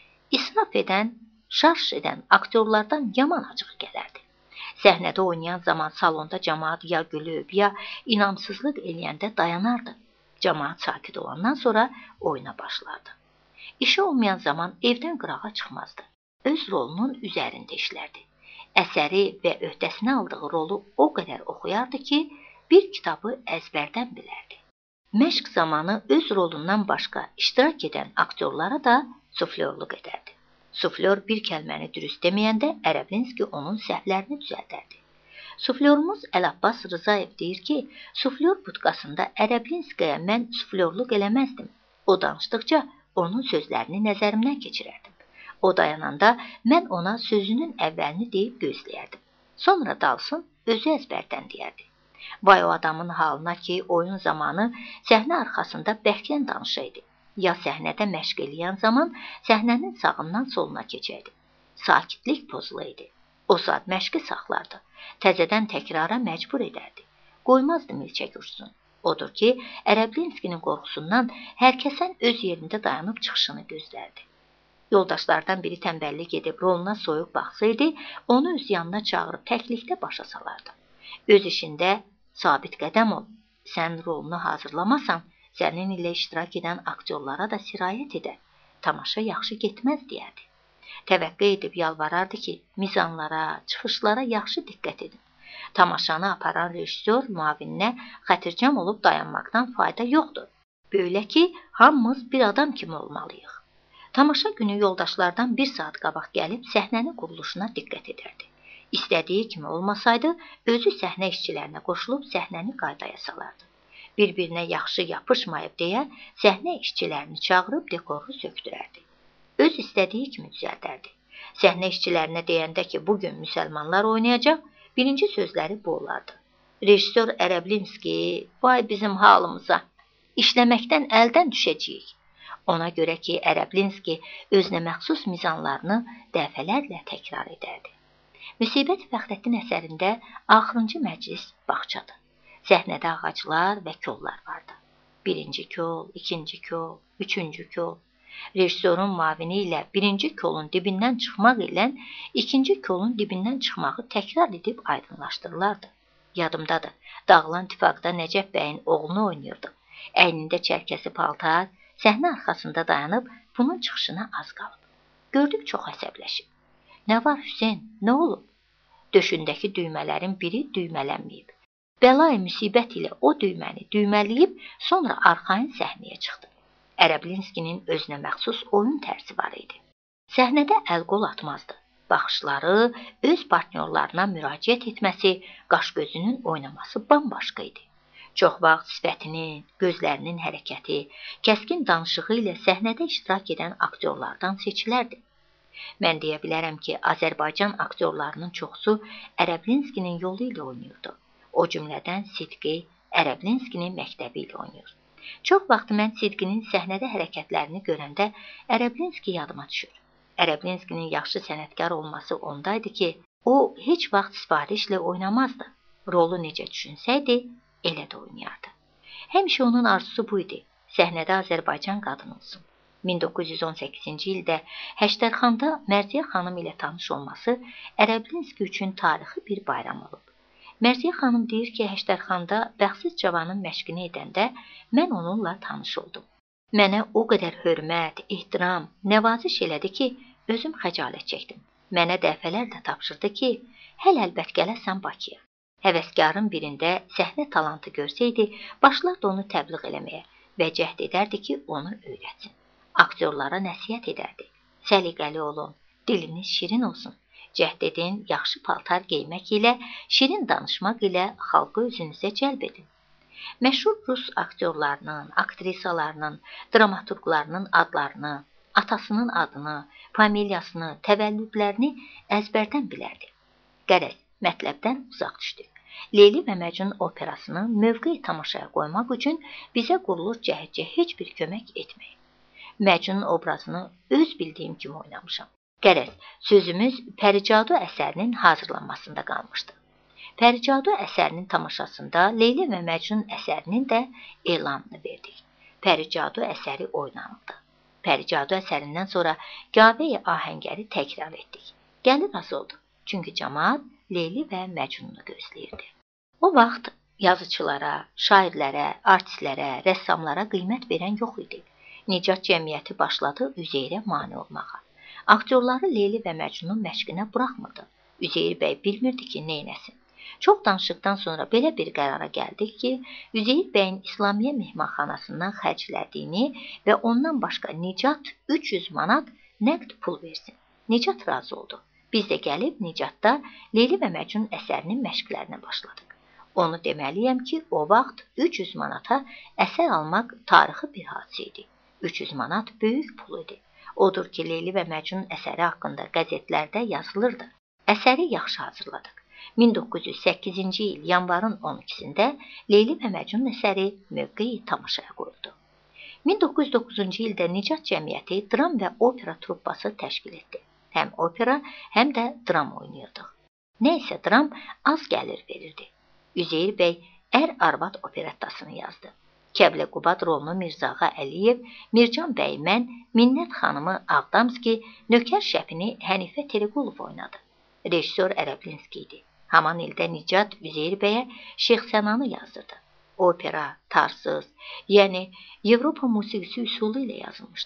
İsraf edən, şarş edən aktyorlardan yaman acığı gələrdi. Səhnədə oynayan zaman salonda cəmaat ya gülüb, ya inamsızlıq eləyəndə dayanardı. Cəmaat sakit olandan sonra oyuna başlardı. İşi olmayan zaman evdən qırağa çıxmazdı. Öz rolunun üzərində işlərdi. Əsəri və öhdəsinə aldığı rolu o qədər oxuyardı ki, bir kitabı əzbərdən bilərdi. Məşq zamanı öz rolundan başqa iştirak edən aktyorlara da suflörlük edərdi. Suflör bir kəlməni dürüst deməyəndə Ərəblinski onun səhvlərini düzəldərdi. Suflörümüz Əlabbas Rızayev deyir ki, suflör budkasında Ərəblinskiyə mən suflörlük eləməzdim. O danışdıqca onun sözlərini nəzərimdən keçirərdim. O dayananda mən ona sözünün əvvəlini deyib gözləyərdim. Sonra dalsın, özü əzbərdən deyərdi. Vay o adamın halına ki, oyun zamanı səhnə arxasında bərkdən danışaydı. Ya səhnədə məşq eləyən zaman səhnənin sağından soluna keçərdi. Sakitlik pozuluydu. O saat məşqi saxlardı. Təzədən təkrara məcbur edərdi. Qoymazdı milçək uçsun. Odur ki, Ərəblinskinin qorxusundan hər kəsən öz yerində dayanıb çıxışını gözlərdi. Yoldaşlardan biri tənbəllik edib roluna soyuq baxsaydı, onu öz yanına çağırıb təklikdə başa salardı. Öz işində sabit qədəm ol. Sən rolunu hazırlamasan, sənin ilə iştirak edən aktyorlara da sirayət edər. Tamaşa yaxşı getməz deyərdi. Təvəqqə edib yalvarardı ki, mizanlara, çıxışlara yaxşı diqqət edin. Tamaşanı aparan rejissor müavininə xətircəm olub dayanmaqdan fayda yoxdur. Böylə ki, hamımız bir adam kimi olmalıyıq. Tamaşa günü yoldaşlardan bir saat qabaq gəlib səhnənin quruluşuna diqqət edərdi. İstədiyi kimi olmasaydı, özü səhnə işçilərinə qoşulub səhnəni qaydaya salardı. Bir-birinə yaxşı yapışmayıb deyə səhnə işçilərini çağırıb dekoru sökdürərdi. Öz istədiyi kimi düzəldərdi. Səhnə işçilərinə deyəndə ki, bugün müsəlmanlar oynayacaq, birinci sözləri bu olardı. Rejissor Ərəblinski, vay bizim halımıza, işləməkdən əldən düşəcəyik. Ona görə ki, Ərəblinski özünə məxsus mizanlarını dəfələrlə təkrar edərdi. Müsibət Fəxrəddin əsərində axırıncı məclis bağçadır. Səhnədə ağaclar və kollar vardı. Birinci kol, ikinci kol, üçüncü kol. Rejissorun müavini ilə birinci kolun dibindən çıxmaq ilə ikinci kolun dibindən çıxmağı təkrar edib aydınlaşdırılardı. Yadımdadır, dağılan tüfaqda Nəcəf bəyin oğlunu oynayırdı. Əynində çərkəsi paltar, səhnə arxasında dayanıb bunun çıxışına az qalıb. Gördük çox əsəbləşib. Nə var Hüseyn, nə olub? Döşündəki düymələrin biri düymələnməyib. Bəla-i müsibət ilə o düyməni düymələyib, sonra arxayın səhnəyə çıxdı. Ərəblinskinin özünə məxsus oyun tərzi var idi. Səhnədə əl-qol atmazdı. Baxışları, öz partnyorlarına müraciət etməsi, qaş-gözünün oynaması bambaşqa idi. Çox vaxt sifətinin, gözlərinin hərəkəti, kəskin danışığı ilə səhnədə iştirak edən aktyorlardan seçilərdi. Mən deyə bilərəm ki, Azərbaycan aktyorlarının çoxusu Ərəblinskinin yolu ilə oynayırdı. O cümlədən Sidqi Ərəblinskinin məktəbi ilə oynayır. Çox vaxt mən Sidqinin səhnədə hərəkətlərini görəndə Ərəblinski yadıma düşür. Ərəblinskinin yaxşı sənətkar olması ondaydı ki, o heç vaxt sifarişlə oynamazdı. Rolu necə düşünsəydi, elə də oynayardı. Həmişə onun arzusu bu idi, səhnədə Azərbaycan qadın olsun. min doqquz yüz on səkkizinci ildə Həştərxanda Mərziyə xanım ilə tanış olması Ərəblinski üçün tarixi bir bayram olub. Mərziyə xanım deyir ki, Həştərxanda bəxtsiz cavanın məşqini edəndə mən onunla tanış oldum. Mənə o qədər hörmət, ehtiram, nəvaziş elədi ki, özüm xəcalət çəkdim. Mənə dəfələrlə tapşırdı ki, hələ əlbət gələsən Bakıya. Həvəskarın birində səhnə talantı görsəydi, başlardı onu təbliğ eləməyə və cəhd edərdi ki, onu öyrətsin. Aktyorlara nəsihət edərdi. Səliqəli olun, diliniz şirin olsun. Cəhd edin, yaxşı paltar geymək ilə, şirin danışmaq ilə xalqı özünüzə cəlb edin. Məşhur Rus aktyorlarının, aktrisalarının, dramaturqlarının adlarını, atasının adını, familiyasını, təvəllüdlərini əzbərdən bilərdi. Qərəz, mətləbdən uzaq düşdük. Leyli və Məcnun operasını mövqeyi tamaşaya qoymaq üçün bizə qurulur cəhətcə heç bir kömək etməyin. Məcnun obrazını öz bildiyim kimi oynamışam. Qərəz, sözümüz Pəricadu əsərinin hazırlanmasında qalmışdı. Pəricadu əsərinin tamaşasında Leyli və Məcnun əsərinin də elanını verdik. Pəricadu əsəri oynanıldı. Pəricadu əsərindən sonra Gavəyi ahəngəri təkrar etdik. Gəlir az oldu, çünki cəmaat Leyli və Məcnunu gözləyirdi. O vaxt yazıçılara, şairlərə, artistlərə, rəssamlara qiymət verən yox idi. Nicat cəmiyyəti başladı Üzeyrə mane olmağa. Aktyorları Leyli və Məcnunun məşqinə buraxmırdı. Üzeyir bəy bilmirdi ki, neynəsin. Çox danışıqdan sonra belə bir qərara gəldik ki, Üzeyir bəyin İslamiyyə mehmanxanasından xərclədiyini və ondan başqa Nicat üç yüz manat nəqd pul versin. Nicat razı oldu. Biz də gəlib Nicatda Leyli və Məcnun əsərinin məşqlərinə başladıq. Onu deməliyəm ki, o vaxt üç yüz manata əsər almaq tarixi bir hadisə idi. üç yüz manat böyük pul idi. Odur ki, Leyli və Məcnun əsəri haqqında qəzetlərdə yazılırdı. Əsəri yaxşı hazırladıq. min doqquz yüz səkkizinci il yanvarın on ikisində Leyli və Məcnun əsəri mövqeyi tamaşaya qoyuldu. min doqquz yüz doqquzuncu ildə Nicat cəmiyyəti dram və opera truppası təşkil etdi. Həm opera, həm də dram oynayırdıq. Nəysə dram az gəlir verirdi. Üzeyir bəy ər-arvad operettasını yazdı. Kəblə Qubad rolunu Mirzağa Əliyev, Mircan bəy mən, Minnət xanımı Ağdamski, nökər şəfini Hənifə Telequlov oynadı. Rejissor Ərəblinski idi. Haman ildə Nicat Üzeyir bəyə Şeyxsənanı yazdırdı. Opera, tarsız, yəni Avropa musiqisi üsulu ilə yazılmışdı.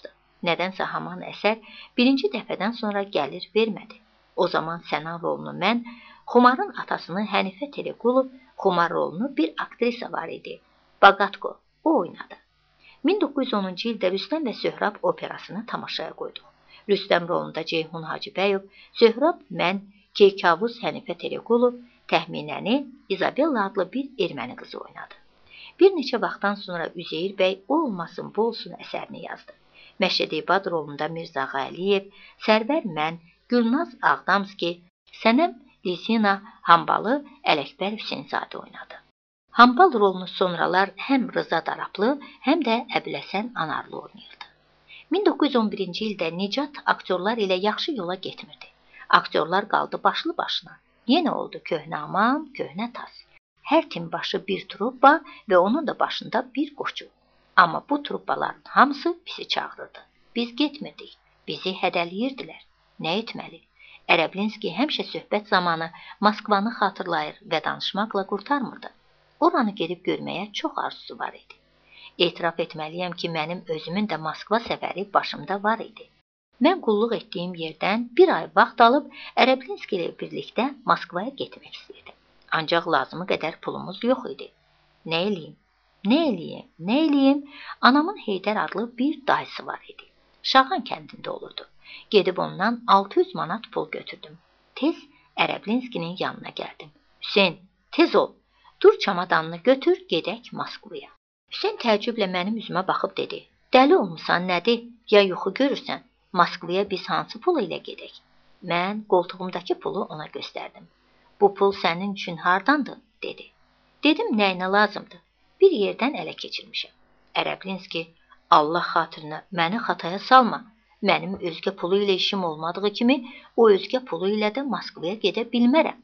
Nədənsə haman əsər birinci dəfədən sonra gəlir vermədi. O zaman Səna rolunu mən, Xumarın atasını Hənifə Telequlov, Xumar rolunu bir aktrisa var idi. Bagatko, o oynadı. min doqquz yüz onuncu ildə Rüstəm və Söhrab operasını tamaşaya qoyduq. Rüstəm rolunda Ceyhun Hacıbəyov, Söhrab mən, Keykavuz Hənifə Telequlov, Təxminəni İzabella adlı bir erməni qızı oynadı. Bir neçə vaxtdan sonra Üzeyir bəy O olmasın bu olsun əsərini yazdı. Məşəd İbad rolunda Mirzağa Əliyev, Sərvər mən, Gülnaz Ağdamski, Sənəm Lizina Hambalı Ələkbər Hüseynzadə oynadı. Hambal rolunu sonralar həm Rıza Daraplı, həm də Əbləsən Anarlı oynayırdı. min doqquz yüz on birinci ildə Nicat aktyorlar ilə yaxşı yola getmirdi. Aktyorlar qaldı başlı başına. Yenə oldu köhnə aman, köhnə tas. Hər tim başı bir truppa və onun da başında bir qoçu. Amma bu truppaların hamısı bizi çağırırdı. Biz getmirdik. Bizi hədəliyirdilər. Nə etməli? Ərəblinski həmişə söhbət zamanı Moskvanı xatırlayır və danışmaqla qurtarmırdı. Oranı gedib görməyə çox arzusu var idi. Etiraf etməliyəm ki, mənim özümün də Moskva səfəri başımda var idi. Mən qulluq etdiyim yerdən bir ay vaxt alıb Ərəblinski ilə birlikdə Moskvaya getmək istəyirdim. Ancaq lazımı qədər pulumuz yox idi. Nə eləyim? Nə eləyim? Nə eləyim? Anamın Heydər adlı bir dayısı var idi. Şağan kəndində olurdu. Gedib ondan altı yüz manat pul götürdüm. Tez Ərəblinskinin yanına gəldim. Hüseyn, tez ol. Dur çamadanını götür, gedək Moskvaya. Hüseyn təəccüblə mənim üzümə baxıb dedi. Dəli olmusan nədir? Ya yuxu görürsən? Moskvaya biz hansı pulu ilə gedək? Mən qoltuğumdakı pulu ona göstərdim. Bu pul sənin üçün hardandır? Dedi. Dedim, nəyinə lazımdır? Bir yerdən ələ keçirmişəm. Ərəblinski, Allah xatirinə məni xataya salma. Mənim özgə pulu ilə işim olmadığı kimi, o özgə pulu ilə də Moskvaya gedə bilmərəm.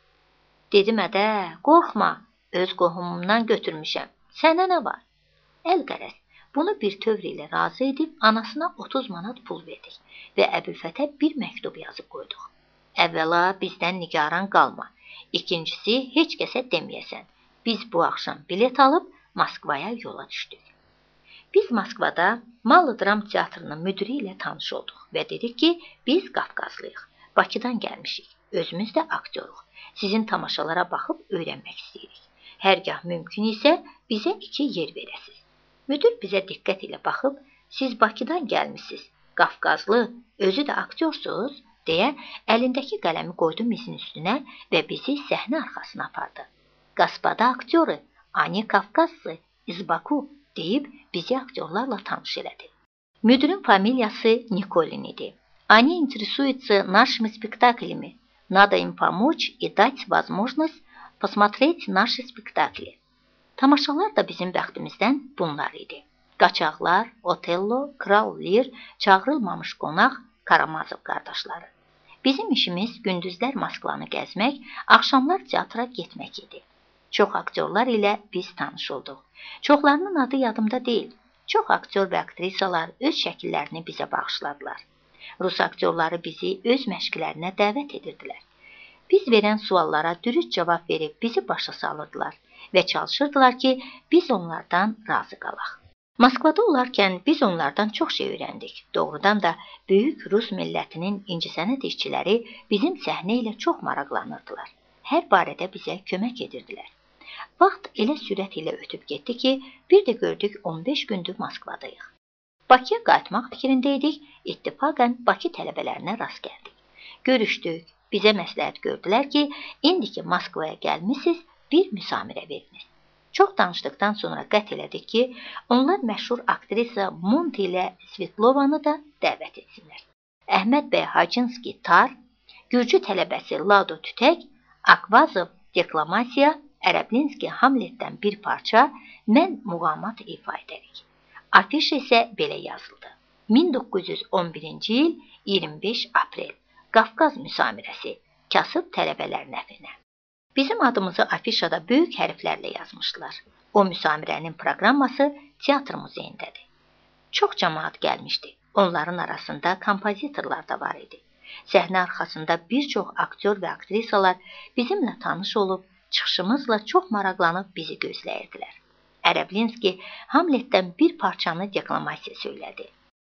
Dedim, ədə, qorxma, öz qohumumdan götürmüşəm. Sənə nə var? Əlqərəz, bunu bir tövr ilə razı edib anasına otuz manat pul verdik və Əbülfətə bir məktub yazıb qoyduq. Əvvəla bizdən nigaran qalma. İkincisi, heç kəsə deməyəsən. Biz bu axşam bilet alıb Moskvaya yola düşdük. Biz Moskvada Mallı Dram Teatrının müdiri ilə tanış olduq və dedik ki, biz Qafqazlıyıq. Bakıdan gəlmişik. Özümüz də aktyoruq. Sizin tamaşalara baxıb öyrənmək istəyirik. Hərgah mümkün isə bizə iki yer verəsiz. Müdür bizə diqqət ilə baxıb, siz Bakıdan gəlmişsiniz, Qafqazlı, özü də aktyorsuz, deyə əlindəki qələmi qoydu mizin üstünə və bizi səhnə arxasına apardı. Qaspada aktyoru, Ani Qafqazlı, iz Baku, deyib bizi aktyorlarla tanış elədi. Müdürün familiyası Nikolin idi. Ani интересуются нашими спектаклями. Надо им помочь и дать возможность посмотреть наши спектакли. Tamaşalar da bizim bəxtimizdən bunlar idi. Qaçaqlar, Otello, Kral Lir, Çağırılmamış qonaq, Karamazov qardaşları. Bizim işimiz gündüzlər Moskvanı gəzmək, axşamlar teatra getmək idi. Çox aktyorlar ilə biz tanış olduq. Çoxlarının adı yadımda deyil. Çox aktyor və aktrisalar öz şəkillərini bizə bağışladılar. Rus aktyorları bizi öz məşqlərinə dəvət edirdilər. Biz verən suallara dürüst cavab verib bizi başa salırdılar və çalışırdılar ki, biz onlardan razı qalaq. Moskvada olarkən biz onlardan çox şey öyrəndik. Doğrudan da böyük Rus millətinin incəsənət işçiləri bizim səhnə ilə çox maraqlanırdılar. Hər barədə bizə kömək edirdilər. Vaxt elə sürət ilə ötüb getdi ki, bir də gördük on beş gündür Moskvadayıq. Bakıya qayıtmaq fikrindəydik, ittifaqən Bakı tələbələrinə rast gəldik. Görüşdük, bizə məsləhət gördülər ki, indiki Moskvaya gəlmişsiniz, bir müsamirə veriniz. Çox danışdıqdan sonra qət elədik ki, onlar məşhur aktrisa Monti ilə Svetlovanı da dəvət etsinlər. Əhməd bəy Hacınski tar, Gürcü tələbəsi Lado Tütək, Akvazov deklamasiya, Ərəblinski Hamletdən bir parça, mən muğamat ifa edərik. Afiş isə belə yazıldı. min doqquz yüz on birinci il iyirmi beş aprel Qafqaz müsamirəsi, kasıb tələbələr nəfinə. Bizim adımızı afişada böyük hərflərlə yazmışdılar. O müsamirənin proqramması teatr muzeyindədir. Çox cəmaat gəlmişdi. Onların arasında kompozitorlar da var idi. Səhnə arxasında bir çox aktyor və aktrisalar bizimlə tanış olub, çıxışımızla çox maraqlanıb bizi gözləyirdilər. Ərəblinski Hamletdən bir parçanı deklamasiya söylədi.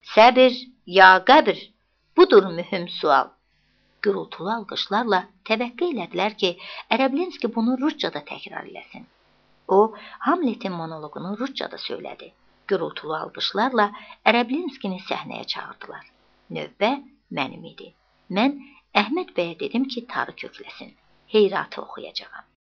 Səbir ya qəbir? Budur mühüm sual. Gürültülü alqışlarla təvəqqə elədilər ki, Ərəblinski bunu ruscada təkrar eləsin. O, Hamletin monoloqunu ruscada söylədi. Gürültülü alqışlarla Ərəblinskini səhnəyə çağırdılar. Növbə mənim idi. Mən Əhməd bəyə dedim ki, tarı kökləsin. Heyratı oxuyacağam.